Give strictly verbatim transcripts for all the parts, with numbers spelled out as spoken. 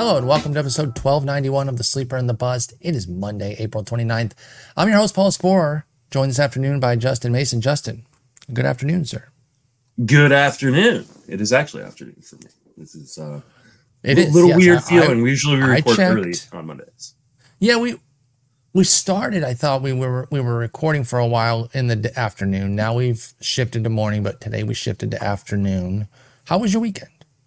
Hello and welcome to episode twelve ninety-one of The Sleeper and the Bust. It is Monday, April twenty-ninth. I'm your host, Paul Sporer, joined this afternoon by Justin Mason. Justin, good afternoon, sir. Good afternoon. It is actually afternoon for me. This is uh, it a is, little yes, weird I, feeling. I, we usually record early on Mondays. Yeah, we we started, I thought we were we were recording for a while in the afternoon. Now we've shifted to morning, but today we shifted to afternoon. How was your weekend?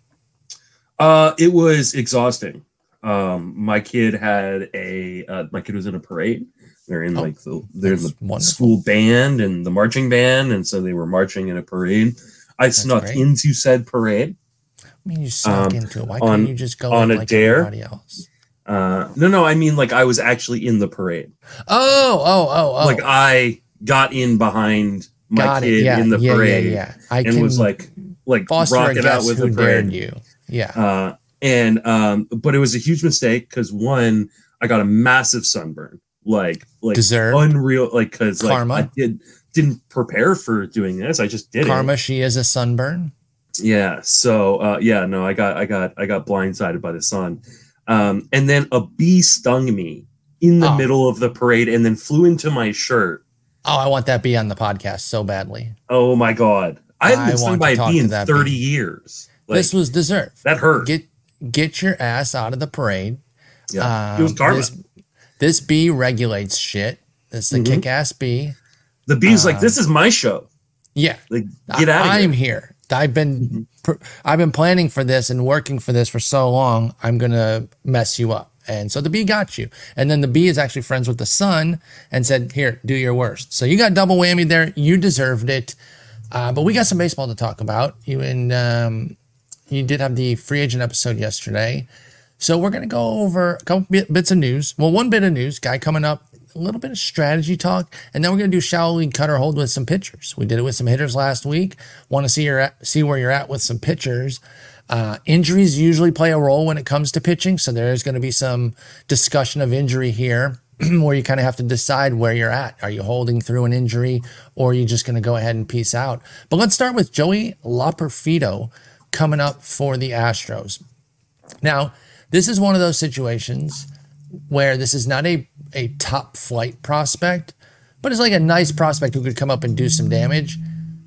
Uh, it was exhausting. Um, my kid had a uh, my kid was in a parade. They're in oh, like the they're in the wonderful. school band and the marching band, and so they were marching in a parade. I that's snuck great. into said parade. I mean, you snuck um, into it. Why on, couldn't you just go on in a like dare? everybody else? Uh, no, no, I mean like I was actually in the parade. Oh, oh, oh, oh! Like I got in behind my got kid yeah, in the yeah, parade, yeah, yeah. I and was like like rocking out with who the parade. Dared you. Yeah. Uh, and um, but it was a huge mistake because one, I got a massive sunburn, like like Deserved. unreal, like because like Karma. I did didn't prepare for doing this. I just did Karma. it. She is a sunburn. Yeah. So uh, yeah, no, I got I got I got blindsided by the sun, um, and then a bee stung me in the oh. middle of the parade and then flew into my shirt. Oh, I want that bee on the podcast so badly. Oh my god, I haven't been stung by a bee in thirty bee. years. Like, this was deserved. That hurt. Get get your ass out of the parade. Yeah, um, it was karma. This, this bee regulates shit. This is a mm-hmm. kick-ass bee. The bee's um, like, this is my show. Yeah, like get out of here. I'm here. here. I've been mm-hmm. I've been planning for this and working for this for so long. I'm gonna mess you up. And so the bee got you. And then the bee is actually friends with the sun and said, here, do your worst. So you got double whammy there. You deserved it. Uh, but we got some baseball to talk about. You and um, you did have the free agent episode yesterday. So we're going to go over a couple bits of news. Well, one bit of news, guy coming up, a little bit of strategy talk. And then we're going to do shallow league cut or hold with some pitchers. We did it with some hitters last week. Want to see your see where you're at with some pitchers. Uh, injuries usually play a role when it comes to pitching. So there's going to be some discussion of injury here where you kind of have to decide where you're at. Are you holding through an injury or are you just going to go ahead and peace out? But let's start with Joey Loperfido coming up for the Astros. Now, this is one of those situations where this is not a, a top flight prospect, but it's like a nice prospect who could come up and do some damage.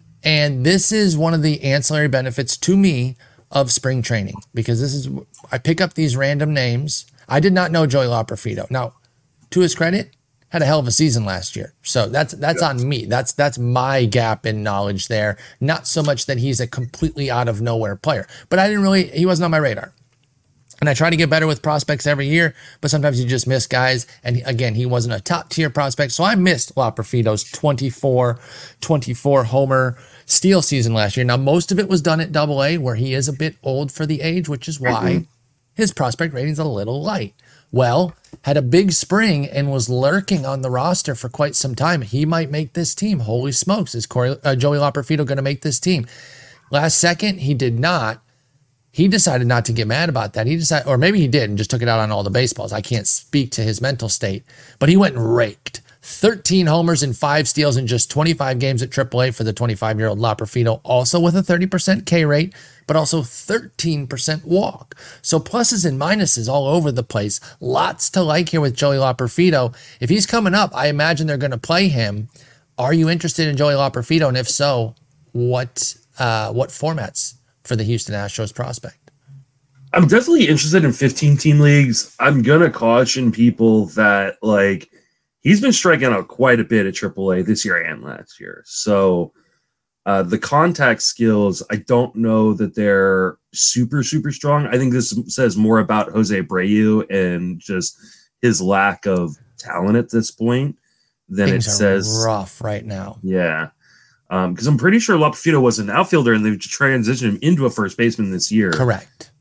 And this is one of the ancillary benefits to me of spring training, because this is, I pick up these random names. I did not know Joey Loperfido. Now, to his credit, had a hell of a season last year. So that's that's yeah. on me. That's that's my gap in knowledge there. Not so much that he's a completely out of nowhere player, but I didn't really, he wasn't on my radar. And I try to get better with prospects every year, but sometimes you just miss guys. And again, he wasn't a top tier prospect. So I missed Loperfido's twenty-four, twenty-four homer steal season last year. Now, most of it was done at double A, where he is a bit old for the age, which is why mm-hmm. his prospect rating's a little light. Well, had a big spring and was lurking on the roster for quite some time. He might make this team. Holy smokes, is Corey, uh, Joey Loperfido going to make this team? Last second, he did not. He decided not to get mad about that. He decided, or maybe he did and just took it out on all the baseballs. I can't speak to his mental state, but he went and raked. thirteen homers and five steals in just twenty-five games at triple A for the twenty-five-year-old Loperfido, also with a thirty percent K rate, but also thirteen percent walk. So pluses and minuses all over the place. Lots to like here with Joey Loperfido. If he's coming up, I imagine they're going to play him. Are you interested in Joey Loperfido? And if so, what uh, what formats for the Houston Astros prospect? I'm definitely interested in fifteen-team leagues. I'm going to caution people that, like, he's been striking out quite a bit at triple A this year and last year. So uh, the contact skills, I don't know that they're super, super strong. I think this says more about Jose Abreu and just his lack of talent at this point than Things it says. Are rough right now. Yeah. Because um, I'm pretty sure Loperfido was an outfielder and they've transitioned him into a first baseman this year. Correct.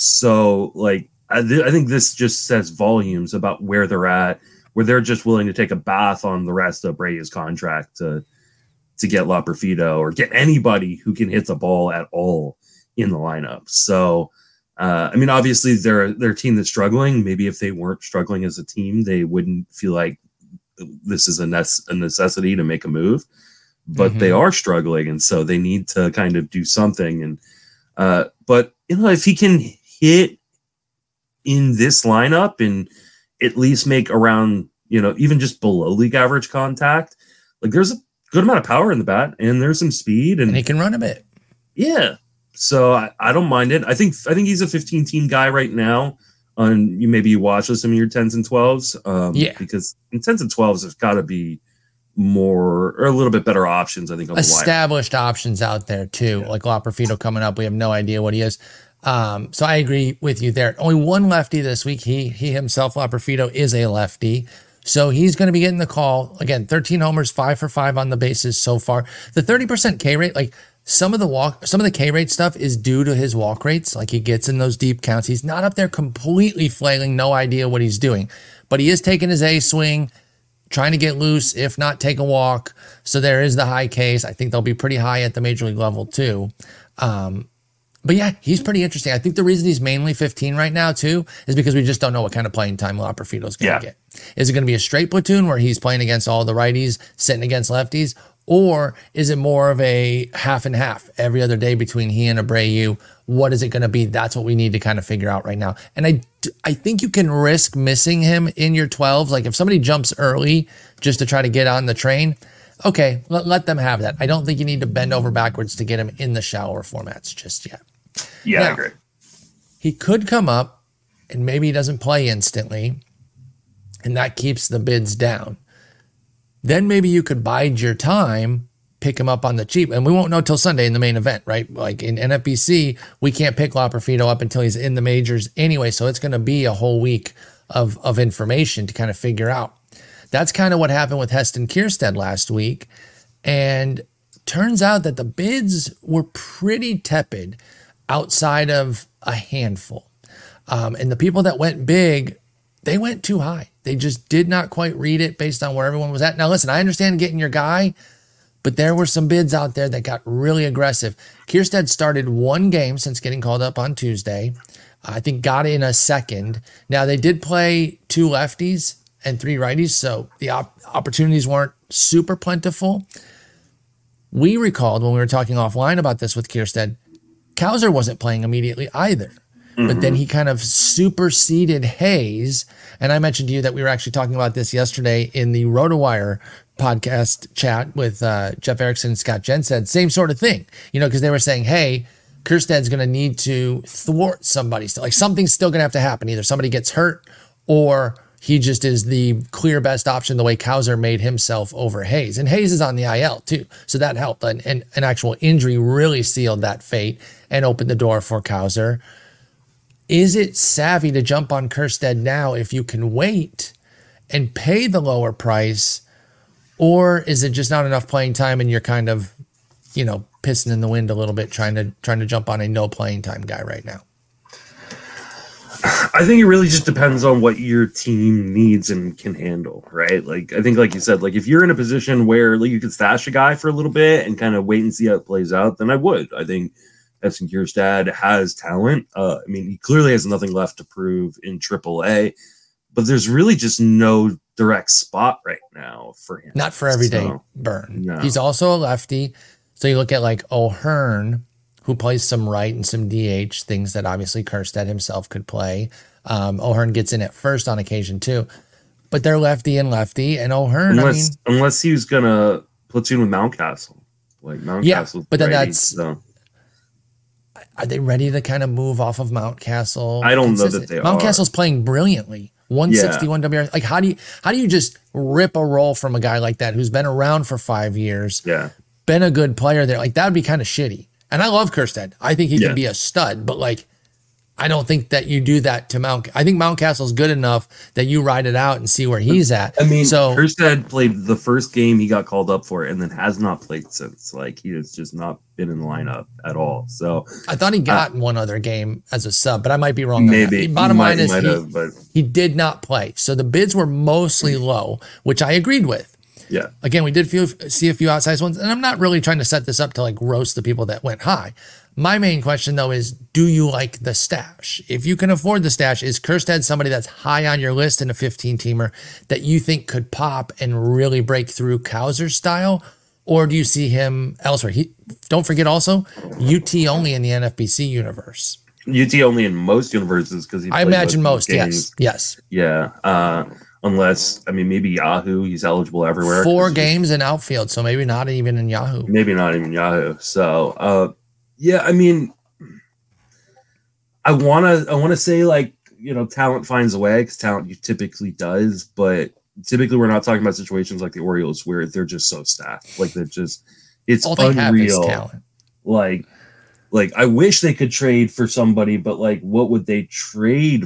So, like, I, th- I think this just says volumes about where they're at, where they're just willing to take a bath on the rest of Abreu's contract to to get Loperfido or get anybody who can hit the ball at all in the lineup. So, uh, I mean, obviously they're they're a team that's struggling. Maybe if they weren't struggling as a team, they wouldn't feel like this is a, ne- a necessity to make a move. But mm-hmm. they are struggling, and so they need to kind of do something. And uh, but you know, if he can hit in this lineup and at least make around, you know, even just below league average contact. Like there's a good amount of power in the bat and there's some speed and, and he can run a bit. Yeah. So I, I don't mind it. I think I think he's a fifteen team guy right now. On you maybe you watch with some of your tens and twelves. Um, yeah. Because in tens and twelves there's got to be more or a little bit better options, I think, on established the options out there too. Yeah. Like Loperfido coming up. We have no idea what he is. Um, so I agree with you there. Only one lefty this week. He he himself, Loperfido, is a lefty. So he's going to be getting the call. Again, thirteen homers, five for five on the bases so far. The thirty percent K rate, like some of the walk, some of the K rate stuff is due to his walk rates. Like he gets in those deep counts. He's not up there completely flailing, no idea what he's doing, but he is taking his A swing, trying to get loose, if not take a walk. So there is the high Ks. I think they'll be pretty high at the major league level too. Um, But yeah, he's pretty interesting. I think the reason he's mainly fifteen right now too is because we just don't know what kind of playing time Loperfido is going to yeah. get. Is it going to be a straight platoon where he's playing against all the righties, sitting against lefties? Or is it more of a half and half every other day between he and Abreu? What is it going to be? That's what we need to kind of figure out right now. And I, I think you can risk missing him in your twelves. Like if somebody jumps early just to try to get on the train, okay, let, let them have that. I don't think you need to bend over backwards to get him in the shallower formats just yet. Yeah, now, I agree. He could come up and maybe he doesn't play instantly, and that keeps the bids down. Then maybe you could bide your time, pick him up on the cheap, and we won't know till Sunday in the main event, right? Like in N F B C, we can't pick Loperfido up until he's in the majors anyway, so it's going to be a whole week of, of information to kind of figure out. That's kind of what happened with Heston Kjerstad last week, and turns out that the bids were pretty tepid outside of a handful. Um, and the people that went big, they went too high. They just did not quite read it based on where everyone was at. Now, listen, I understand getting your guy, but there were some bids out there that got really aggressive. Kjerstad started one game since getting called up on Tuesday. I think got in a second. Now, they did play two lefties and three righties, so the op- opportunities weren't super plentiful. We recalled when we were talking offline about this with Kjerstad, Cowser wasn't playing immediately either. Mm-hmm. But then he kind of superseded Hayes. And I mentioned to you that we were actually talking about this yesterday in the RotoWire podcast chat with uh, Jeff Erickson and Scott Jensen. Same sort of thing, you know, because they were saying, hey, Kjerstad's going to need to thwart somebody. Still. Like something's still going to have to happen. Either somebody gets hurt or he just is the clear best option the way Cowser made himself over Hayes. And Hayes is on the I L too. So that helped. And, and an actual injury really sealed that fate and opened the door for Cowser. Is it savvy to jump on Kjerstad now if you can wait and pay the lower price? Or is it just not enough playing time and you're kind of, you know, pissing in the wind a little bit trying to trying to jump on a no playing time guy right now? I think it really just depends on what your team needs and can handle, right? Like, I think, like you said, like if you're in a position where like you could stash a guy for a little bit and kind of wait and see how it plays out, then I would. I think Heston Kjerstad has talent. Uh, I mean, he clearly has nothing left to prove in triple A, but there's really just no direct spot right now for him. Not for everyday so, burn. No. He's also a lefty. So you look at like O'Hearn, who plays some right and some D H, things that obviously Kjerstad himself could play. Um, O'Hearn gets in at first on occasion too, but they're lefty and lefty. And O'Hearn, unless I mean, unless he was gonna platoon with Mountcastle, like Mountcastle, yeah, but then that's. So. Are they ready to kind of move off of Mountcastle? I don't know that they are. Mountcastle's playing brilliantly. one sixty-one yeah. W R. Like, how do you how do you just rip a roll from a guy like that who's been around for five years? Yeah, been a good player there. Like that would be kind of shitty. And I love Kjerstad. I think he yeah. can be a stud, but like, I don't think that you do that to Mount. I think Mountcastle's good enough that you ride it out and see where he's at. I mean, so Kjerstad played the first game he got called up for, and then has not played since. Like he has just not been in the lineup at all. So I thought he got uh, one other game as a sub, but I might be wrong. Maybe. On Bottom might, line is he, have, but... he did not play. So the bids were mostly low, which I agreed with. Yeah. Again, we did few, see a few outsized ones, and I'm not really trying to set this up to like roast the people that went high. My main question, though, is do you like the stash? If you can afford the stash, is Kjerstad somebody that's high on your list in a fifteen-teamer that you think could pop and really break through Cowser style? Or do you see him elsewhere? He, don't forget also, U T only in the N F B C universe. U T only in most universes because I imagine most. Yes, yes. Yeah. Uh, unless I mean maybe Yahoo. He's eligible everywhere. Four games in outfield, so maybe not even in Yahoo. Maybe not even Yahoo. So uh, yeah, I mean, I wanna I wanna say like you know talent finds a way because talent typically does, but typically we're not talking about situations like the Orioles where they're just so stacked. Like they're just it's All they unreal. have is talent. Like. Like, I wish they could trade for somebody, but like, what would they trade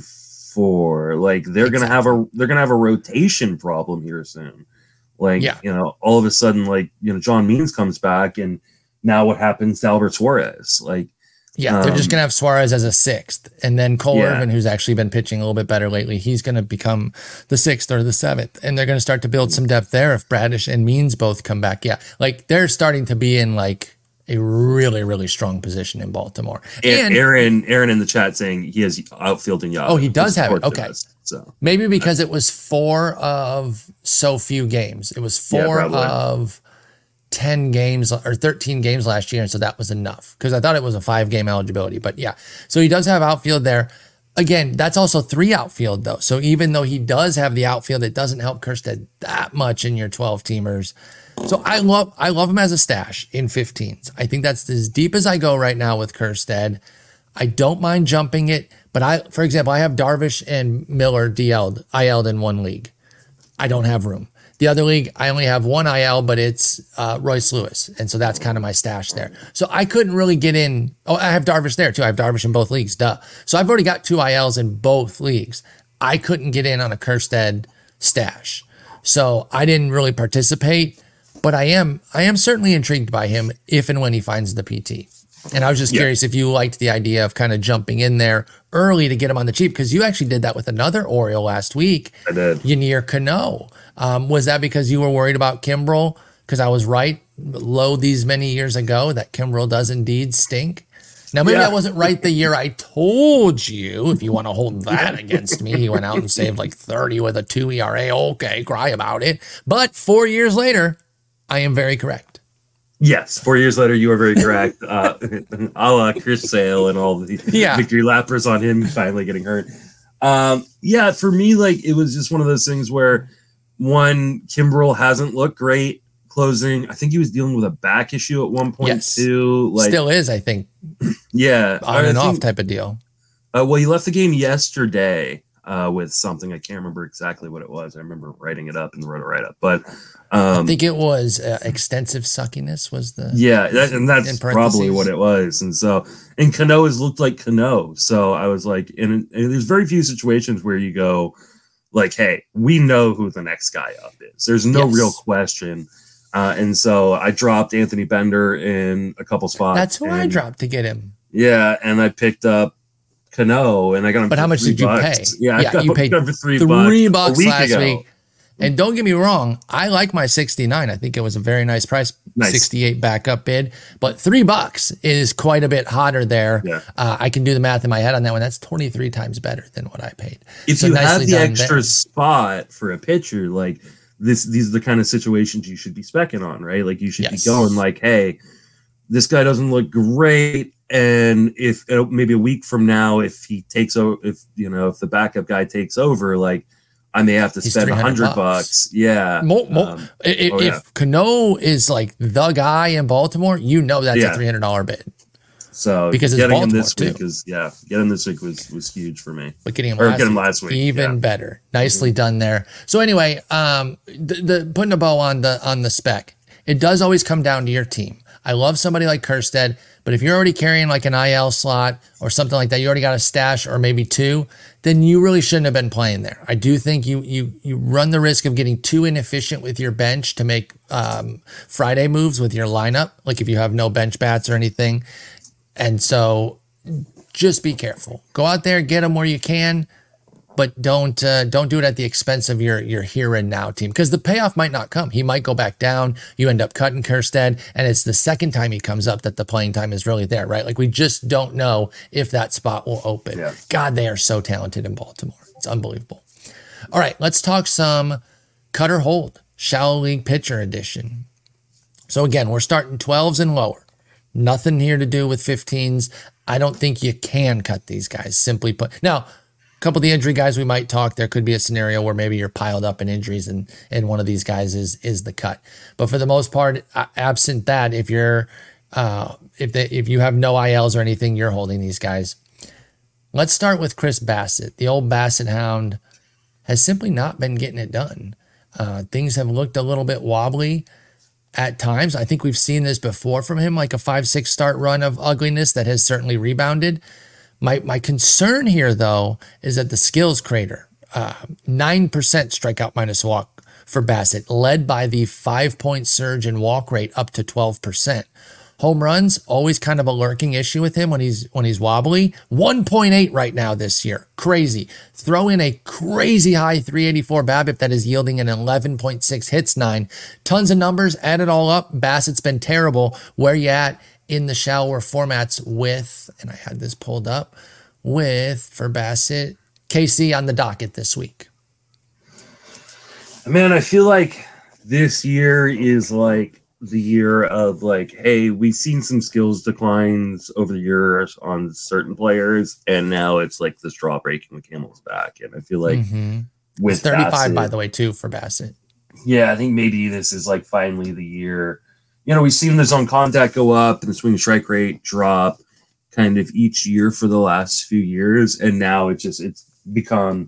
for? Like, they're exactly. gonna have a they're gonna have a rotation problem here soon. Like, yeah. you know, all of a sudden, like, you know, John Means comes back, and now what happens to Albert Suarez? Like, yeah, they're um, just gonna have Suarez as a sixth, and then Cole yeah. Irvin, who's actually been pitching a little bit better lately, he's gonna become the sixth or the seventh, and they're gonna start to build some depth there if Bradish and Means both come back. Yeah, like they're starting to be in like. A really, really strong position in Baltimore. And Aaron, Aaron in the chat saying he has outfield in Yahoo. Oh, he does have it. Okay. Us, so maybe because it was four of so few games. It was four yeah, of ten games or thirteen games last year. And so that was enough because I thought it was a five game eligibility. But yeah, so he does have outfield there. Again, that's also three outfield though. So even though he does have the outfield, it doesn't help Kjerstad that much in your twelve teamers. So I love I love him as a stash in fifteens. I think that's as deep as I go right now with Kjerstad. I don't mind jumping it, but I, for example, I have Darvish and Miller D L'd, I L'd in one league. I don't have room. The other league, I only have one I L, but it's uh, Royce Lewis, and so that's kind of my stash there. So I couldn't really get in. Oh, I have Darvish there too. I have Darvish in both leagues. Duh. So I've already got two I Ls in both leagues. I couldn't get in on a Kjerstad stash, so I didn't really participate. But I am I am certainly intrigued by him if and when he finds the P T. And I was just yeah. curious if you liked the idea of kind of jumping in there early to get him on the cheap, because you actually did that with another Oriole last week. I did. Yennier Cano. Um, was that because you were worried about Kimbrel? Because I was right low these many years ago that Kimbrel does indeed stink. Now, maybe yeah. I wasn't right the year I told you. If you want to hold that against me, he went out and saved like thirty with a two E R A. Okay, cry about it. But four years later, I am very correct. Yes, four years later, you are very correct. Uh, a la Chris Sale and all the yeah. victory lappers on him finally getting hurt. Um, yeah, for me, like it was just one of those things where one, Kimbrel hasn't looked great closing. I think he was dealing with a back issue at one point yes. too. Like, still is, I think. Yeah, on I and think, off type of deal. Uh, well, he left the game yesterday. Uh, with something I can't remember exactly what it was. I remember writing it up in the wrote a write up, but um, I think it was uh, extensive suckiness was the yeah, that, and that's probably what it was. And so, and Cano has looked like Cano, so I was like, and, and there's very few situations where you go like, hey, we know who the next guy up is. There's no yes. real question. Uh, and so I dropped Anthony Bender in a couple spots. That's who and, I dropped to get him. Yeah, and I picked up Cano, and I got him. But for how much three did you bucks. pay? Yeah, yeah I got you paid for three, three bucks, bucks week last ago. week. And don't get me wrong, I like my sixty-nine. I think it was a very nice price, nice. sixty-eight backup bid. But three bucks is quite a bit hotter there. Yeah. Uh, I can do the math in my head on that one. That's twenty-three times better than what I paid. If so you have the extra there. spot for a pitcher, like this, these are the kind of situations you should be specking on, right? Like you should yes. be going like, hey, this guy doesn't look great. And if uh, maybe a week from now, if he takes over, if you know, if the backup guy takes over, like I may have to He's spend a hundred bucks. Yeah. Mo, mo, um, if oh, yeah. if Cano is like the guy in Baltimore, you know that's yeah. a three hundred dollars bid. So because it's getting Baltimore him this too. week is yeah, getting him this week was was huge for me. But getting him, or last, getting him week, last week, even yeah. better. Nicely mm-hmm. done there. So anyway, um, the, the putting a bow on the on the spec, it does always come down to your team. I love somebody like Kjerstad, but if you're already carrying like an I L slot or something like that, you already got a stash or maybe two, then you really shouldn't have been playing there. I do think you you you run the risk of getting too inefficient with your bench to make um, Friday moves with your lineup, like if you have no bench bats or anything. And so just be careful. Go out there, get them where you can, but don't uh, don't do it at the expense of your your here and now team, because the payoff might not come. He might go back down. You end up cutting Kjerstad, and it's the second time he comes up that the playing time is really there, right? Like we just don't know if that spot will open. Yeah. God, they are so talented in Baltimore. It's unbelievable. All right, let's talk some Cutter Hold, Shallow League Pitcher Edition. So again, we're starting twelves and lower. Nothing here to do with fifteens. I don't think you can cut these guys, simply put. Now, a couple of the injury guys we might talk, there could be a scenario where maybe you're piled up in injuries and, and one of these guys is is the cut. But for the most part, absent that, if you're uh, if they, if you have no I Ls or anything, you're holding these guys. Let's start with Chris Bassitt. The old Bassitt Hound has simply not been getting it done. Uh, things have looked a little bit wobbly at times. I think we've seen this before from him, like a five, six start run of ugliness that has certainly rebounded. My my concern here, though, is that the skills crater, uh, nine percent strikeout minus walk for Bassitt, led by the five-point surge in walk rate up to twelve percent. Home runs, always kind of a lurking issue with him when he's when he's wobbly. one point eight right now this year. Crazy. Throw in a crazy high three eighty-four BABIP that is yielding an eleven point six hits nine. Tons of numbers, add it all up. Bassitt's been terrible. Where you at in the shallower formats with, and I had this pulled up, with, for Bassitt, K C on the docket this week. Man, I feel like this year is like the year of like, hey, we've seen some skills declines over the years on certain players, and now it's like the straw breaking the camel's back. And I feel like mm-hmm. with it's thirty-five, Bassitt, by the way, too, for Bassitt. Yeah, I think maybe this is like finally the year. You know, we've seen this on contact go up and the swing strike rate drop kind of each year for the last few years, and now it's just it's become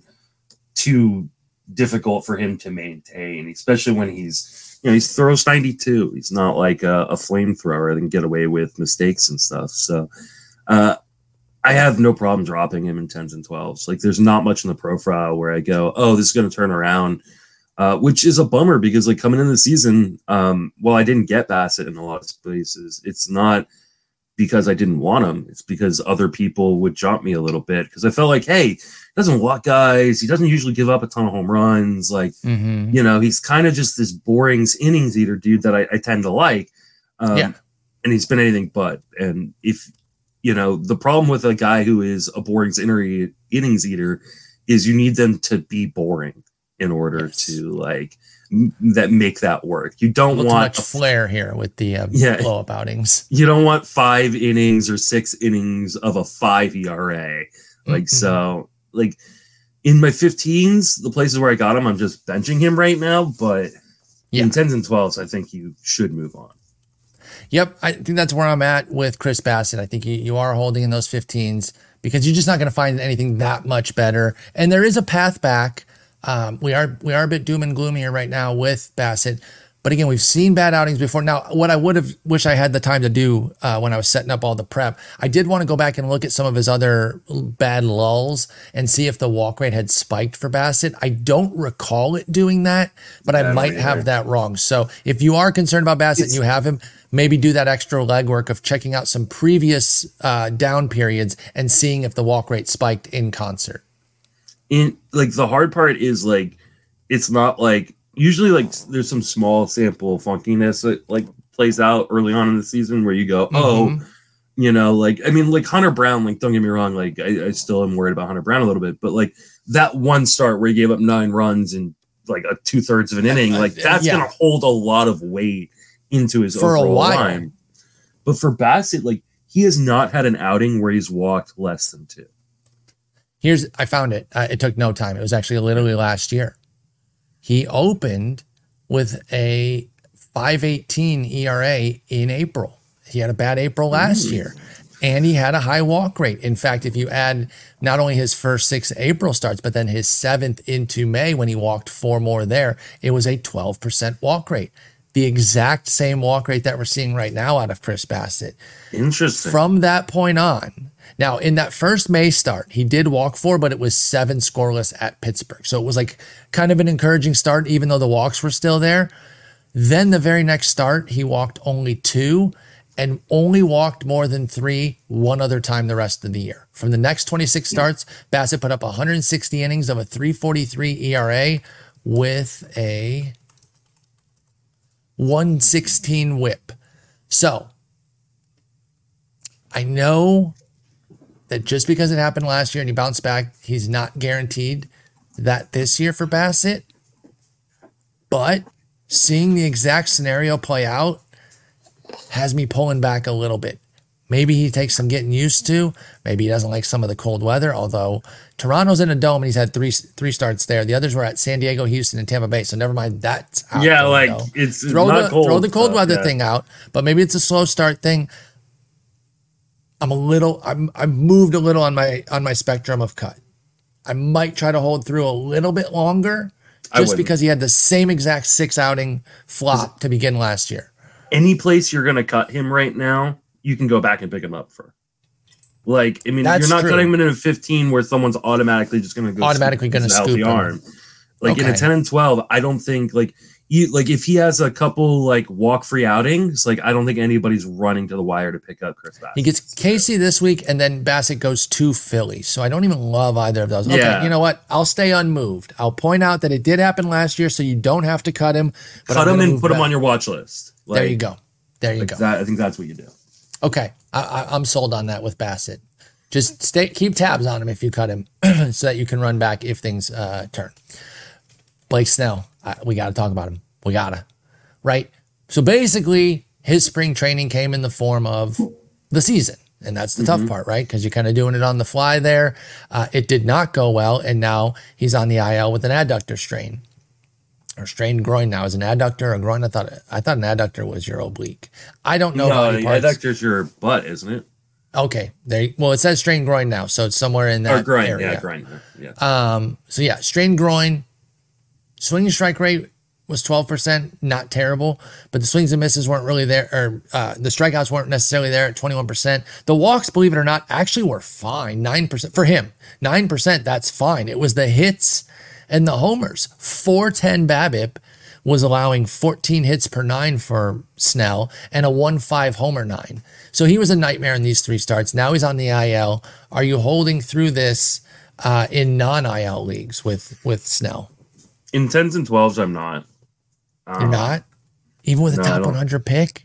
too difficult for him to maintain, especially when he's. You know, he throws ninety-two. He's not like a, a flamethrower that can get away with mistakes and stuff. So uh, I have no problem dropping him in tens and twelves. Like, there's not much in the profile where I go, oh, this is going to turn around, uh, which is a bummer because, like, coming into the season, um, while I didn't get Bassitt in a lot of spaces, it's not because I didn't want him. It's because other people would jump me a little bit because I felt like, hey, he doesn't walk guys. He doesn't usually give up a ton of home runs. Like, mm-hmm. you know, he's kind of just this boring innings eater dude that I, I tend to like. Um, yeah. And he's been anything but. And if, you know, the problem with a guy who is a boring innings eater is you need them to be boring in order yes. to like m- that make that work. You don't want much flair here with the uh, yeah, blow up outings. You don't want five innings or six innings of a five E R A. Like, mm-hmm. so like in my fifteens, the places where I got him, I'm just benching him right now, but yeah. in tens and twelves, I think you should move on. Yep. I think that's where I'm at with Chris Bassitt. I think you, you are holding in those fifteens because you're just not going to find anything that much better. And there is a path back. Um, we are we are a bit doom and gloomy here right now with Bassitt, but again, we've seen bad outings before. Now, what I would have wish I had the time to do uh, when I was setting up all the prep, I did want to go back and look at some of his other bad lulls and see if the walk rate had spiked for Bassitt. I don't recall it doing that, but yeah, I might I have that wrong. So if you are concerned about Bassitt it's, and you have him, maybe do that extra legwork of checking out some previous uh, down periods and seeing if the walk rate spiked in concert. In like the hard part is like it's not like usually like there's some small sample funkiness that like plays out early on in the season where you go, oh, mm-hmm. you know, like I mean, like Hunter Brown, like don't get me wrong, like I, I still am worried about Hunter Brown a little bit, but like that one start where he gave up nine runs in like a two thirds of an inning, like that's yeah. gonna hold a lot of weight into his for overall a while. line. But for Bassitt, like he has not had an outing where he's walked less than two. Here's, I found it. Uh, it took no time. It was actually literally last year. He opened with a five eighteen E R A in April. He had a bad April last mm. year, and he had a high walk rate. In fact, if you add not only his first six April starts, but then his seventh into May when he walked four more there, it was a twelve percent walk rate. The exact same walk rate that we're seeing right now out of Chris Bassitt. Interesting. From that point on, now in that first May start, he did walk four, but it was seven scoreless at Pittsburgh. So it was like kind of an encouraging start, even though the walks were still there. Then the very next start, he walked only two and only walked more than three one other time the rest of the year. From the next twenty-six starts, Bassitt put up one hundred sixty innings of a three forty-three E R A with a one sixteen whip. So I know that just because it happened last year and he bounced back, he's not guaranteed that this year for Bassitt. But seeing the exact scenario play out has me pulling back a little bit. Maybe he takes some getting used to. Maybe he doesn't like some of the cold weather, although Toronto's in a dome and he's had three three starts there. The others were at San Diego, Houston, and Tampa Bay, so never mind, that's out. Yeah, like it's throw not the cold throw the cold stuff, weather yeah. thing out, but maybe it's a slow start thing. I'm a little I'm I've moved a little on my on my spectrum of cut. I might try to hold through a little bit longer just because he had the same exact six outing flop to begin last year. Any place you're going to cut him right now, you can go back and pick him up for. Like, I mean, That's you're not true. cutting him in a fifteen where someone's automatically just going to go Automatically going to scoop him. arm. Like Okay. in a ten and twelve, I don't think like you like if he has a couple like walk free outings, like I don't think anybody's running to the wire to pick up Chris Bassett. He gets Casey this week, and then Bassett goes to Philly. So I don't even love either of those. Okay, Yeah. you know what? I'll stay unmoved. I'll point out that it did happen last year, so you don't have to cut him. But cut I'm him gonna and move put him back. on your watch list. Like, There you go. There you like go. that, I think that's what you do. Okay, I, I, I'm sold on that with Bassett. Just stay, keep tabs on him if you cut him, so that you can run back if things uh, turn. Blake Snell, uh, we got to talk about him. We gotta, right? So basically, his spring training came in the form of the season, and that's the Mm-hmm. tough part, right? Because you're kind of doing it on the fly there. Uh, it did not go well, and now he's on the I L with an adductor strain. Or strained groin now. Is an adductor a groin? I thought I thought an adductor was your oblique. I don't know No, body parts. adductor's your butt, isn't it? Okay, there. you- Well, it says strained groin now, so it's somewhere in that Or groin, area. yeah, groin. Yeah. Um. So yeah, strained groin. Swing strike rate was twelve percent, not terrible, but the swings and misses weren't really there, or uh, the strikeouts weren't necessarily there at twenty-one percent. The walks, believe it or not, actually were fine, nine percent for him. nine percent, that's fine. It was the hits and the homers. four ten BABIP was allowing fourteen hits per nine for Snell and a one five homer nine. So he was a nightmare in these three starts. Now he's on the I L. Are you holding through this uh, in non-I L leagues with, with Snell? In tens and twelves, I'm not. Um, You're not? Even with a no, I top don't. one hundred pick?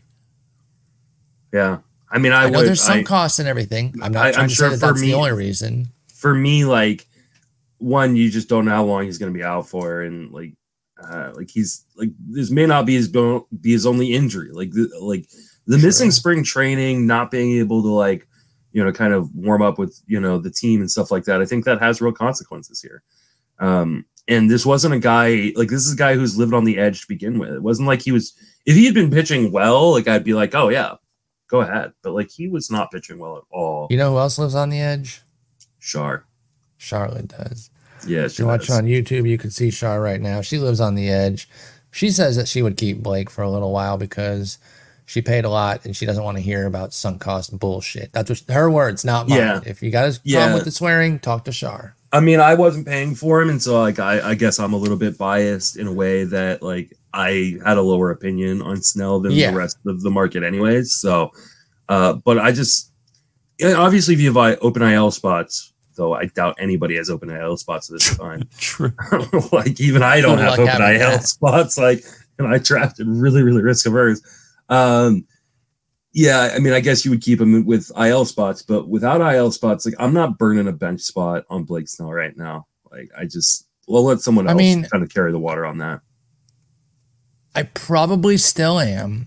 Yeah. I mean, I, I know would, there's some I, costs and everything. I'm not I- trying I'm to sure say that for that's me- the only reason. for me, like, one, you just don't know how long he's going to be out for. And, like, uh, like he's, like, this may not be his, bo- be his only injury. Like, the, like, the Sure. missing spring training, not being able to, like, you know, kind of warm up with, you know, the team and stuff like that. I think that has real consequences here. Um, and this wasn't a guy, like, this is a guy who's lived on the edge to begin with. It wasn't like he was, if he had been pitching well, like, I'd be like, oh, yeah, go ahead. But, like, he was not pitching well at all. You know who else lives on the edge? Char. Charlotte does. Yeah, If you're watching on YouTube, you can see Char right now. She lives on the edge. She says that she would keep Blake for a little while because she paid a lot and she doesn't want to hear about sunk cost bullshit. That's what her words, not mine. Yeah. If you got a problem Yeah. with the swearing, talk to Char. I mean, I wasn't paying for him, and so like I, I guess I'm a little bit biased in a way that like I had a lower opinion on Snell than Yeah. the rest of the market, anyways. So, uh, but I just yeah, obviously if you have I- open I L spots, though I doubt anybody has open I L spots at this time. True. Like even I don't Good have luck open having I L that. spots. Like, and I drafted really, really risk averse. Um, yeah, I mean, I guess you would keep him with I L spots, but without I L spots, like I'm not burning a bench spot on Blake Snell right now. Like I just, well, let someone I else mean- kind of carry the water on that. I probably still am.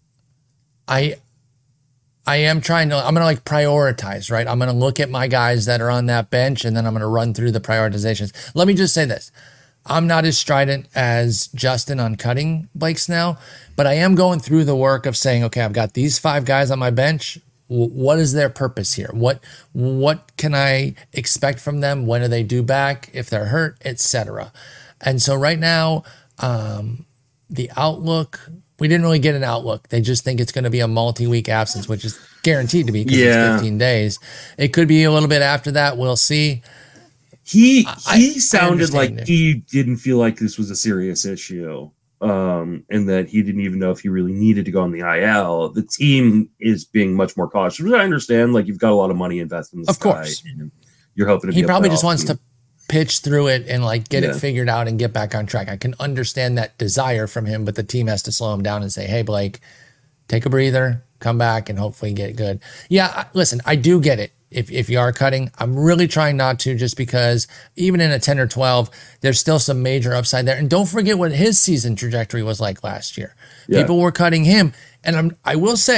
I I am trying to I'm gonna like prioritize, right? I'm gonna look at my guys that are on that bench and then I'm gonna run through the prioritizations. Let me just say this. I'm not as strident as Justin on cutting Blake Snell, but I am going through the work of saying, okay, I've got these five guys on my bench. W- What is their purpose here? What what can I expect from them? When do they due back? If they're hurt, et cetera. And so right now, um, the outlook, we didn't really get an outlook. They just think it's going to be a multi-week absence, which is guaranteed to be because Yeah. it's fifteen days. It could be a little bit after that. We'll see. He I- he I sounded like understand it. he didn't feel like this was a serious issue, um, and that he didn't even know if he really needed to go on the I L. The team is being much more cautious, which I understand. Like you've got a lot of money invested in this Of course. guy, and you're hoping to He be a probably playoff just wants team. to pitch through it and like get Yeah. it figured out and get back on track. I can understand that desire from him, but the team has to slow him down and say, hey, Blake, take a breather, come back and hopefully get good. Yeah, I- listen, I do get it. If, if you are cutting, I'm really trying not to, just because even in a ten or twelve, there's still some major upside there. And don't forget what his season trajectory was like last year. Yeah. People were cutting him. And I'm, I will say,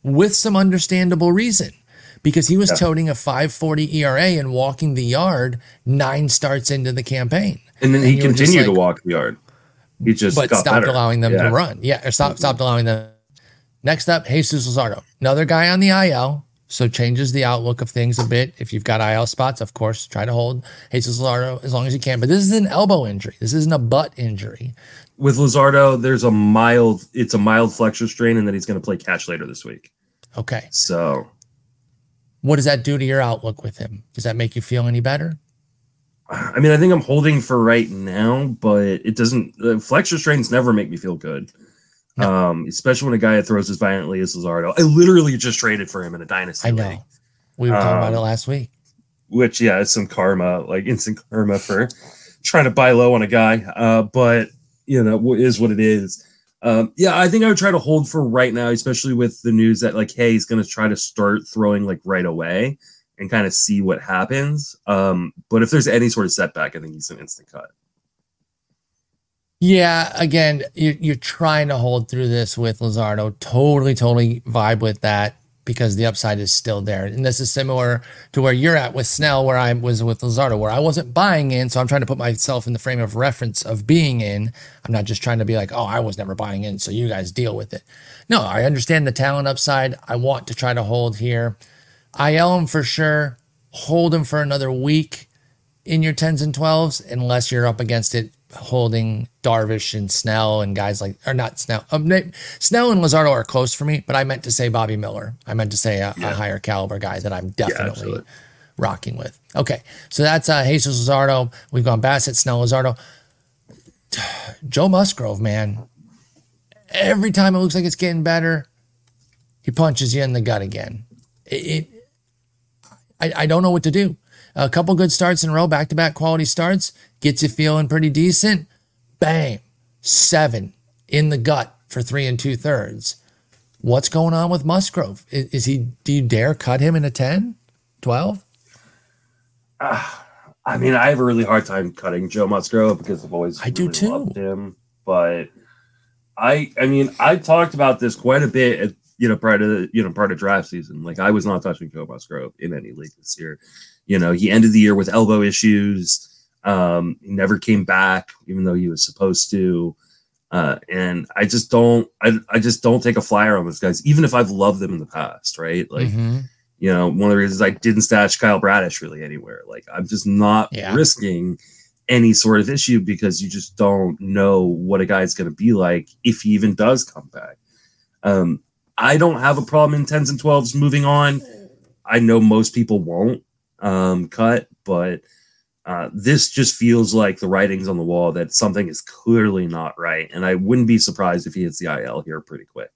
with some understandable reason, because he was Yeah. toting a five forty E R A and walking the yard nine starts into the campaign. And then And he you were just continued to like- walk the yard. He just but got stopped better. allowing them Yeah. to run. Yeah, or stop, Mhm. stopped allowing them. Next up, Jesus Luzardo, another guy on the I L, so changes the outlook of things a bit. If you've got I L spots, of course, try to hold Jesus Luzardo as long as you can. But this is an elbow injury. This isn't a butt injury. With Luzardo, there's a mild, it's a mild flexor strain, and then he's going to play catch later this week. Okay. So, What does that do to your outlook with him? Does that make you feel any better? I mean, I think I'm holding for right now, but it doesn't. Uh, flexor strains never make me feel good, No. um, especially when a guy that throws as violently as Luzardo. I literally just traded for him in a dynasty I league, know. We were talking about Um, it last week. which yeah, it's some karma, like instant karma for trying to buy low on a guy. Uh, but you know, what is what it is. Um, yeah, I think I would try to hold for right now, especially with the news that like, hey, he's going to try to start throwing like right away and kind of see what happens. Um, but if there's any sort of setback, I think he's an instant cut. Yeah, again, you're, you're trying to hold through this with Luzardo. Totally, totally vibe with that because the upside is still there. And this is similar to where you're at with Snell, where I was with Luzardo, where I wasn't buying in. So I'm trying to put myself in the frame of reference of being in. I'm not just trying to be like, oh, I was never buying in, so you guys deal with it. No, I understand the talent upside. I want to try to hold here. I L him for sure. Hold him for another week in your tens and twelves, unless you're up against it holding Darvish and Snell and guys like, or not Snell. Um, they, Snell and Luzardo are close for me, but I meant to say Bobby Miller. I meant to say a, Yeah. a higher caliber guy that I'm Yeah, definitely absolutely. rocking with. Okay, so that's uh, Jesus Luzardo. We've gone Bassett, Snell, Luzardo. Joe Musgrove, man. Every time it looks like it's getting better, he punches you in the gut again. It, it I, I don't know what to do. A couple good starts in a row, back-to-back quality starts, gets you feeling pretty decent. Bang, seven in the gut for three and two-thirds. What's going on with Musgrove? Is, is he? Do you dare cut him in a ten, twelve? I mean, I have a really hard time cutting Joe Musgrove because I've always I do really too. loved him. But I, I mean, I talked about this quite a bit at, you know, prior to you know, prior to draft season. Like, I was not touching Joe Musgrove in any league this year. You know, he ended the year with elbow issues. Um, he never came back, even though he was supposed to. Uh, and I just don't, I, I just don't take a flyer on those guys, even if I've loved them in the past, right? Like, Mhm. you know, one of the reasons I didn't stash Kyle Bradish really anywhere. Like, I'm just not Yeah. risking any sort of issue because you just don't know what a guy's going to be like if he even does come back. Um, I don't have a problem in tens and twelves moving on. I know most people won't um, cut, but uh, this just feels like the writing's on the wall that something is clearly not right. And I wouldn't be surprised if he hits the I L here pretty quick.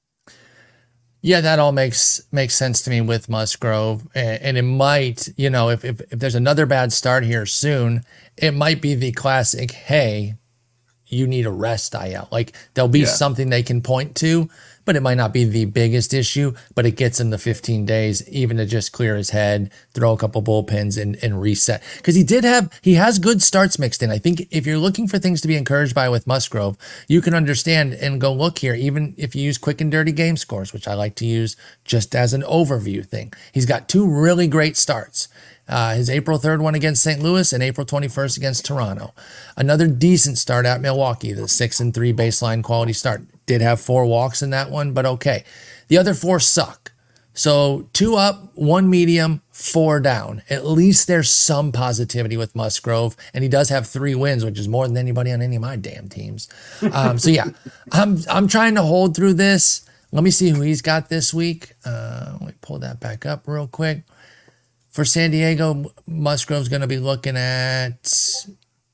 Yeah, that all makes makes sense to me with Musgrove, and, and it might, you know, if, if if there's another bad start here soon, it might be the classic, hey, you need a rest I L. Like there'll be Yeah. something they can point to, but it might not be the biggest issue, but it gets him the fifteen days, even to just clear his head, throw a couple bullpens and, and reset. Because he did have, he has good starts mixed in. I think if you're looking for things to be encouraged by with Musgrove, you can understand and go look here, even if you use quick and dirty game scores, which I like to use just as an overview thing. He's got two really great starts. Uh, his April third one against Saint Louis and April twenty-first against Toronto. Another decent start at Milwaukee, the six and three baseline quality start. Did have four walks in that one, but okay. The other four suck. So two up, one medium, four down. At least there's some positivity with Musgrove, and he does have three wins, which is more than anybody on any of my damn teams. Um, so yeah, I'm I'm trying to hold through this. Let me see who he's got this week. Uh, let me pull that back up real quick. For San Diego, Musgrove's going to be looking at,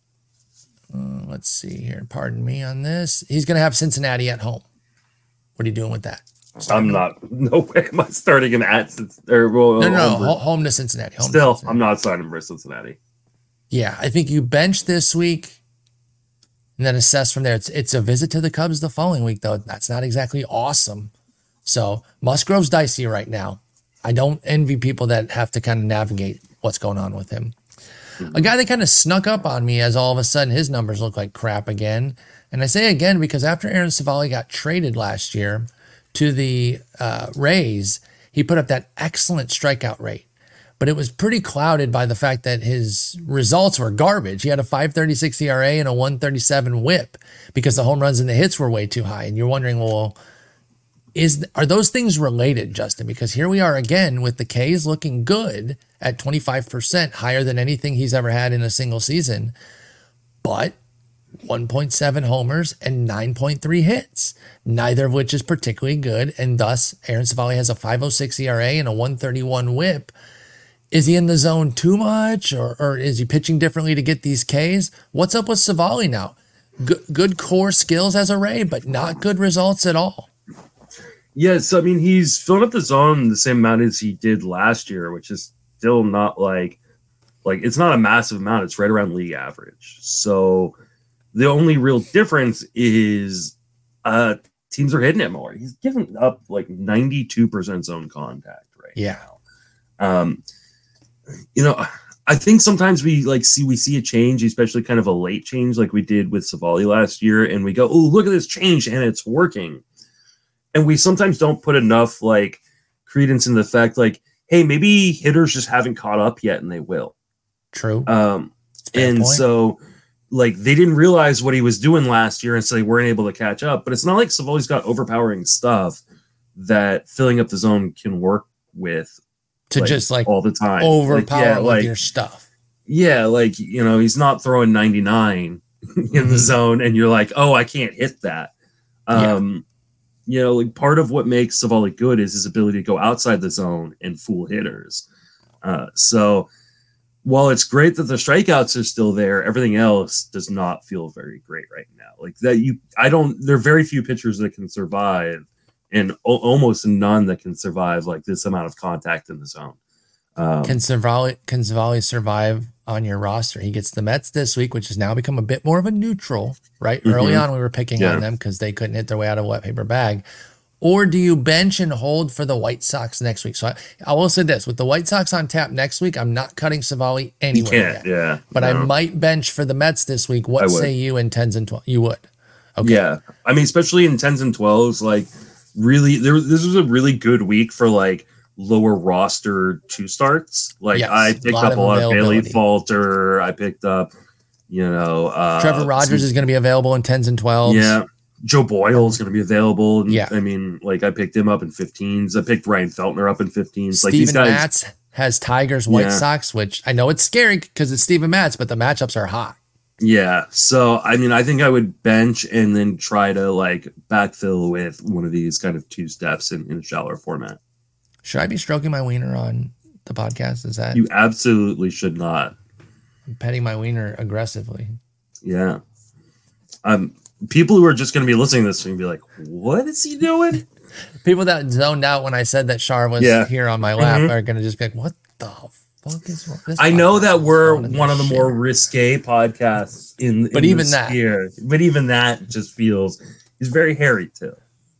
uh, let's see here. Pardon me on this. He's going to have Cincinnati at home. What are you doing with that? I'm not, no way am I starting him at, or, well, No, no, no. home for- Ho- Home to Cincinnati. Home to Still, Cincinnati. I'm not signing for Cincinnati. Yeah, I think you bench this week and then assess from there. It's it's a visit to the Cubs the following week, though. That's not exactly awesome. So Musgrove's dicey right now. I don't envy people that have to kind of navigate what's going on with him. A guy that kind of snuck up on me as all of a sudden his numbers look like crap again. And I say again because after Aaron Savali got traded last year to the uh, Rays, he put up that excellent strikeout rate. But it was pretty clouded by the fact that his results were garbage. He had a five thirty-six E R A and a one thirty-seven whip because the home runs and the hits were way too high. And you're wondering, well, is are those things related, Justin? Because here we are again with the K's looking good at twenty-five percent, higher than anything he's ever had in a single season. But one point seven homers and nine point three hits, neither of which is particularly good. And thus, Aaron Civale has a five oh six E R A and a one thirty-one whip. Is he in the zone too much, or, or is he pitching differently to get these Ks? What's up with Civale now? Good, good core skills as a Ray, but not good results at all. Yes, I mean, he's filling up the zone the same amount as he did last year, which is still not like, like it's not a massive amount. It's right around league average. So the only real difference is uh, teams are hitting it more. He's given up like ninety-two percent zone contact right yeah. now. Um, you know, I think sometimes we like see we see a change, especially kind of a late change like we did with Civale last year, and we go, oh, look at this change, and it's working. And we sometimes don't put enough like credence in the fact like, hey, maybe hitters just haven't caught up yet, and they will. True. Um, and point. so like they didn't realize what he was doing last year, and so they weren't able to catch up. But it's not like Civale's got overpowering stuff that filling up the zone can work with. To like, just like all the time overpower like, yeah, with like, your stuff. Yeah, like, you know, he's not throwing ninety-nine in mm-hmm. the zone and you're like, oh, I can't hit that. Um, yeah. You know, like part of what makes Civale good is his ability to go outside the zone and fool hitters. Uh, so while it's great that the strikeouts are still there, everything else does not feel very great right now. Like that, you, I don't, there are very few pitchers that can survive. And o- almost none that can survive like this amount of contact in the zone. Um, can Civale can Civale survive on your roster? He gets the Mets this week, which has now become a bit more of a neutral, right? Mm-hmm. Early on, we were picking yeah. on them because they couldn't hit their way out of a wet paper bag. Or do you bench and hold for the White Sox next week? So I, I will say this, with the White Sox on tap next week, I'm not cutting Civale anywhere yet. Yeah, but no. I might bench for the Mets this week. What say you in tens and twelves? You would? Okay. Yeah. I mean, especially in tens and twelves, like, really there this was a really good week for like lower roster two starts. Like yes, I picked up a lot of Bailey Falter. I picked up, you know, uh Trevor Rogers some, is going to be available in tens and twelves. Yeah. Joe Boyle is going to be available. And, yeah. I mean, like I picked him up in fifteens. I picked Ryan Feltner up in fifteens. Steven like these guys Matz has Tigers, White yeah. Sox, which I know it's scary because it's Steven Matz, but the matchups are hot. Yeah. So, I mean, I think I would bench and then try to like backfill with one of these kind of two steps in, in a shallower format. Should I be stroking my wiener on the podcast? Is that you absolutely should not. I'm petting my wiener aggressively. Yeah. Um, people who are just going to be listening to this are going to be like, what is he doing? People that zoned out when I said that Shar was yeah. here on my lap mm-hmm. are going to just be like, what the fuck is this? I know that we're one of the shit. more risque podcasts in, but in even that, sphere, but even that just feels he's very hairy too.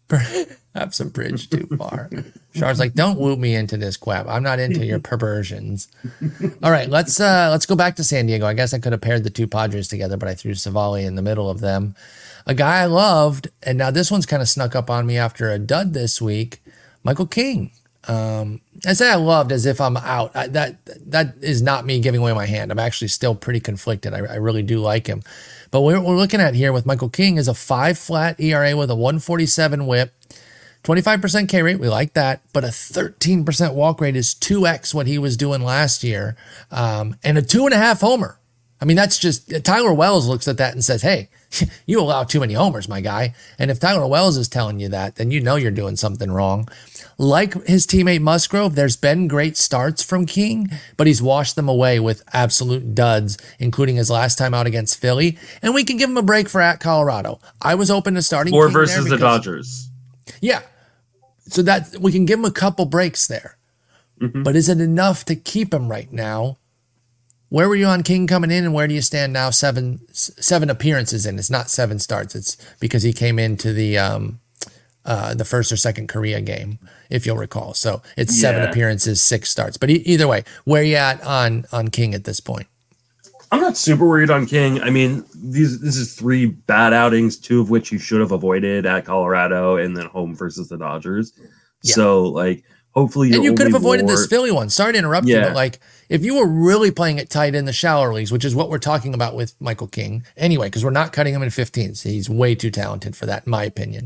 Have some bridge too far. Shar's like, don't whoop me into this quap. I'm not into your perversions. All right, let's uh, let's go back to San Diego. I guess I could have paired the two Padres together, but I threw Civale in the middle of them. A guy I loved, and now this one's kind of snuck up on me after a dud this week. Michael King. Um, I say I loved as if I'm out. I, that that is not me giving away my hand. I'm actually still pretty conflicted. I, I really do like him. But what we're looking at here with Michael King is a five flat E R A with a one forty-seven whip, twenty-five percent K rate. We like that. But a thirteen percent walk rate is two X what he was doing last year. Um, and a two and a half homer. I mean, that's just Tyler Wells looks at that and says, hey, you allow too many homers, my guy. And if Tyler Wells is telling you that, then you know you're doing something wrong. Like his teammate Musgrove, there's been great starts from King, but he's washed them away with absolute duds, including his last time out against Philly. And we can give him a break for at Colorado. I was open to starting or King versus there because, the Dodgers. Yeah. So that we can give him a couple breaks there. Mm-hmm. But is it enough to keep him right now? Where were you on King coming in, and where do you stand now? Seven seven appearances in. It's not seven starts. It's because he came into the um, uh, the first or second Korea game, if you'll recall. So it's yeah. seven appearances, six starts. But e- either way, where are you at on on King at this point? I'm not super worried on King. I mean, these this is three bad outings, two of which you should have avoided at Colorado and then home versus the Dodgers. Yeah. So, like, hopefully, and you could have avoided more... this Philly one. Sorry to interrupt yeah. you, but like, if you were really playing it tight in the shallower leagues, which is what we're talking about with Michael King anyway, because we're not cutting him in fifteens. He's way too talented for that, in my opinion.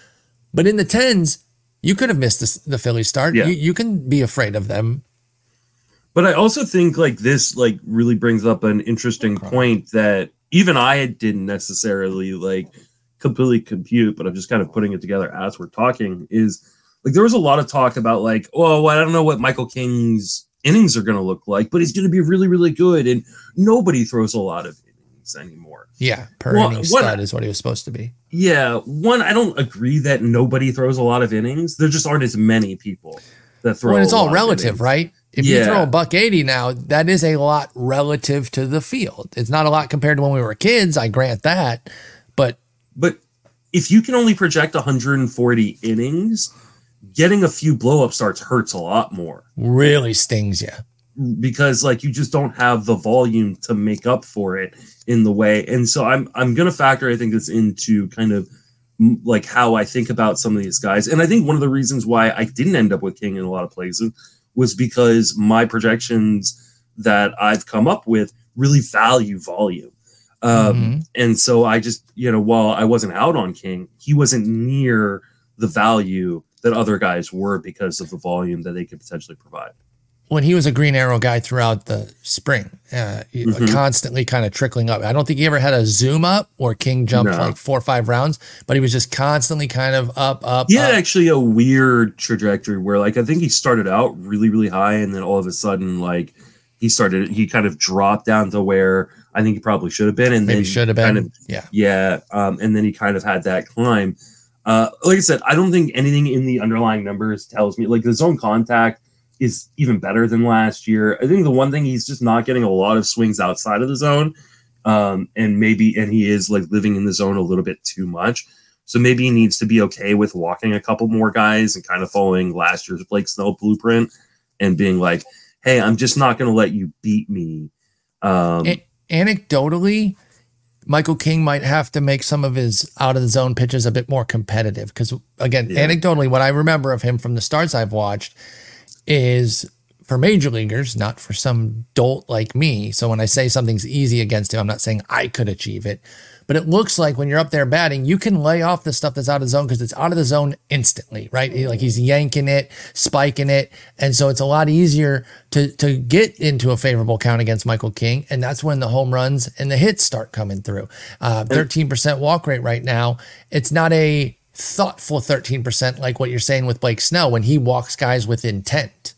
But in the tens, you could have missed the, the Philly start. Yeah. You, you can be afraid of them. But I also think like this like really brings up an interesting okay. point that even I didn't necessarily like completely compute, but I'm just kind of putting it together as we're talking is like there was a lot of talk about like, oh, well, I don't know what Michael King's innings are going to look like, but he's going to be really, really good. And nobody throws a lot of innings anymore. Yeah. Per well, inning stud is what he was supposed to be. Yeah. One, I don't agree that nobody throws a lot of innings. There just aren't as many people that throw. Well, it's a all lot relative, right? If yeah. you throw a buck eighty now, that is a lot relative to the field. It's not a lot compared to when we were kids. I grant that, but but if you can only project one hundred forty innings, getting a few blow up starts hurts a lot more. Really stings you because like you just don't have the volume to make up for it in the way. And so I'm I'm gonna factor I think this into kind of like how I think about some of these guys. And I think one of the reasons why I didn't end up with King in a lot of places was because my projections that I've come up with really value volume. Um, mm-hmm. And so I just, you know, while I wasn't out on King, he wasn't near the value that other guys were because of the volume that they could potentially provide. When he was a Green Arrow guy throughout the spring, uh, mm-hmm. constantly kind of trickling up. I don't think he ever had a zoom up or King jumped no. like four or five rounds, but he was just constantly kind of up, up, He had up. actually a weird trajectory where like, I think he started out really, really high. And then all of a sudden, like he started, he kind of dropped down to where I think he probably should have been. And Maybe then should have been. Kind of, yeah. Yeah. Um, and then he kind of had that climb. Uh, like I said, I don't think anything in the underlying numbers tells me like the zone contact is even better than last year. I think the one thing he's just not getting a lot of swings outside of the zone. Um, and maybe, and he is like living in the zone a little bit too much. So maybe he needs to be okay with walking a couple more guys and kind of following last year's Blake Snell blueprint and being like, hey, I'm just not going to let you beat me. Um, a- anecdotally, Michael King might have to make some of his out of the zone pitches a bit more competitive. Because again, yeah. anecdotally, what I remember of him from the starts I've watched is for major leaguers, not for some dolt like me. So when I say something's easy against him, I'm not saying I could achieve it, but it looks like when you're up there batting, you can lay off the stuff that's out of the zone because it's out of the zone instantly, right? He, like he's yanking it, spiking it. And so it's a lot easier to, to get into a favorable count against Michael King. And that's when the home runs and the hits start coming through. Uh, thirteen percent walk rate right now. It's not a thoughtful thirteen percent like what you're saying with Blake Snell when he walks guys with intent.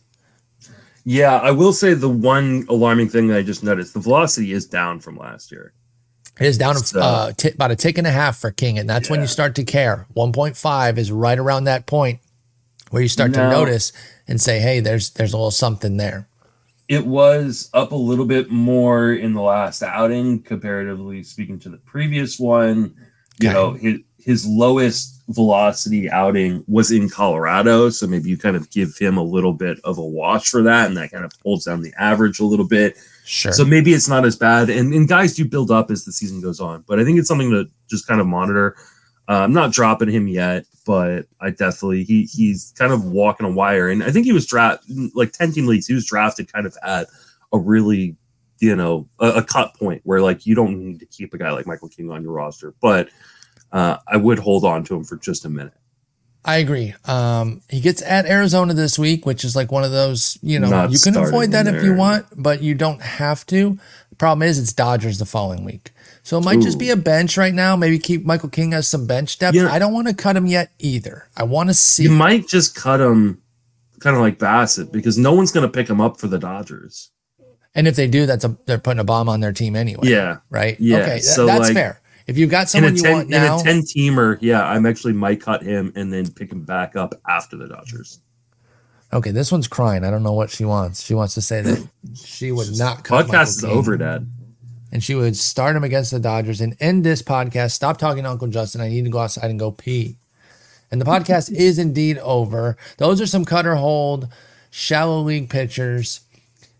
Yeah, I will say the one alarming thing that I just noticed, the velocity is down from last year. It is down so, uh, t- about a tick and a half for King, and that's yeah. when you start to care. one point five is right around that point where you start no, to notice and say, hey, there's there's a little something there. It was up a little bit more in the last outing, comparatively speaking to the previous one. You okay. know, his, his lowest velocity outing was in Colorado, so maybe you kind of give him a little bit of a wash for that, and that kind of pulls down the average a little bit. Sure. So maybe it's not as bad, and, and guys do build up as the season goes on, but I think it's something to just kind of monitor. Uh, I'm not dropping him yet, but I definitely he he's kind of walking a wire, and I think he was drafted like ten team leagues. He was drafted kind of at a really, you know, a, a cut point where like you don't need to keep a guy like Michael King on your roster, but uh, I would hold on to him for just a minute. I agree. Um, he gets at Arizona this week, which is like one of those, you know, Not you can avoid that there. if you want, but you don't have to. The problem is it's Dodgers the following week. So it might Ooh. just be a bench right now. Maybe keep Michael King as some bench depth. Yeah. I don't want to cut him yet either. I want to see. You might just cut him kind of like Bassett because no one's going to pick him up for the Dodgers. And if they do, that's a, they're putting a bomb on their team anyway. Yeah. Right? Yeah. Okay, so th- that's like, fair. If you've got someone in a you ten, want now. In a ten-teamer, yeah, I'm actually might cut him and then pick him back up after the Dodgers. Okay, this one's crying. I don't know what she wants. She wants to say that she would not cut Podcast is over, Dad. And she would start him against the Dodgers and end this podcast. Stop talking to Uncle Justin. I need to go outside and go pee. And the podcast is indeed over. Those are some cutter hold, shallow league pitchers.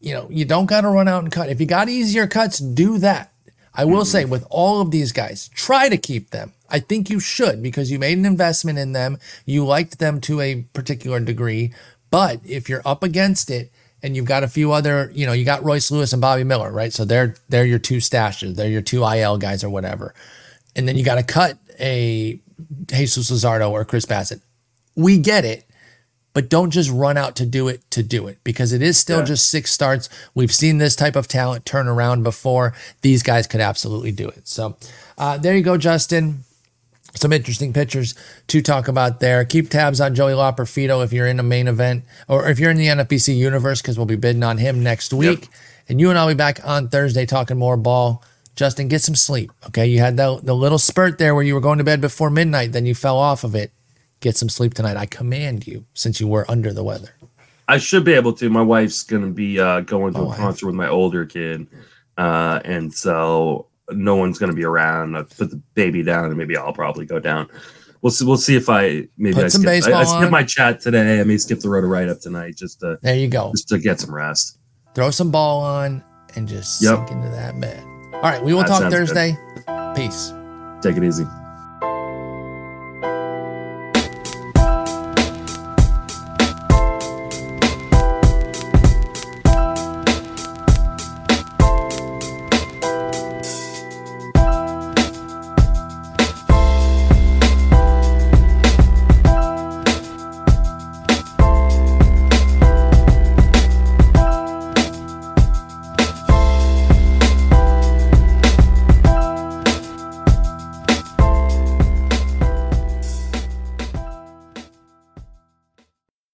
you know, you don't got to run out and cut. If you got easier cuts, do that. I will mm-hmm. say with all of these guys, try to keep them. I think you should because you made an investment in them. You liked them to a particular degree. But if you're up against it and you've got a few other, you know, you got Royce Lewis and Bobby Miller, right? So they're they're your two stashes. They're your two I L guys or whatever. And then you got to cut a Jesus Luzardo or Chris Bassett. We get it. But don't just run out to do it to do it because it is still yeah. just six starts. We've seen this type of talent turn around before. These guys could absolutely do it. So uh, there you go, Justin. Some interesting pictures to talk about there. Keep tabs on Joey Loperfido if you're in a main event or if you're in the N F B C universe because we'll be bidding on him next week. Yep. And you and I will be back on Thursday talking more ball. Justin, get some sleep, okay? You had the, the little spurt there where you were going to bed before midnight, then you fell off of it. Get some sleep tonight. I command you, since you were under the weather. I should be able to. My wife's going to be uh, going to oh, a concert with my older kid. Uh, and so no one's going to be around. I put the baby down and maybe I'll probably go down. We'll see. We'll see if I maybe put I some skip, baseball I, I skip on. my chat today. I may skip the road to write up tonight just to, there you go. Just to get some rest. Throw some ball on and just yep. sink into that bed. All right. We will that talk Thursday. Good. Peace. Take it easy.